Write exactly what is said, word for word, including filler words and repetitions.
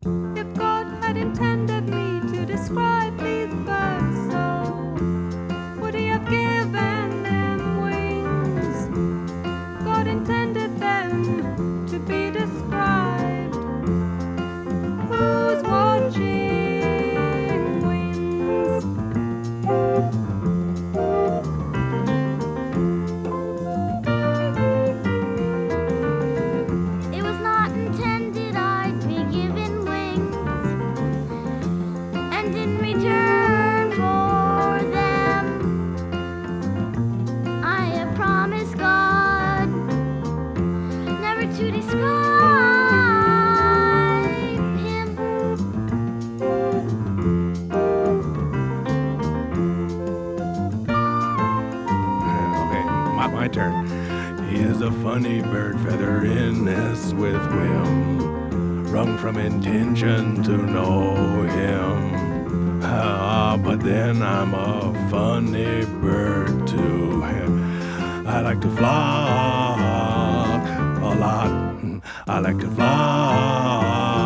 If God had intended me to describe these birds so, would He have given them wings? God intended them to be described. Who's watching wings? It was not intended I'd be given wings, and in return for them, I have promised God never to describe Him. Okay, my, my turn. He is a funny bird, feather in nest with whim, wrung from intention to know him. Ah, but then I'm a funny bird to him. I like to flock a lot. I like to flock